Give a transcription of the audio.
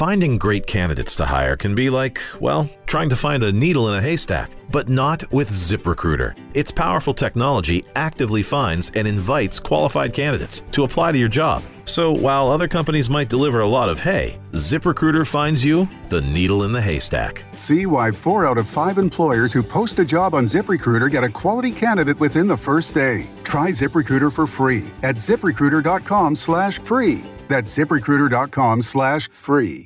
Finding great candidates to hire can be like, well, trying to find a needle in a haystack, but not with ZipRecruiter. Its powerful technology actively finds and invites qualified candidates to apply to your job. So while other companies might deliver a lot of hay, ZipRecruiter finds you the needle in the haystack. See why 4 out of 5 employers who post a job on ZipRecruiter get a quality candidate within the first day. Try ZipRecruiter for free at ZipRecruiter.com/free. That's ZipRecruiter.com/free.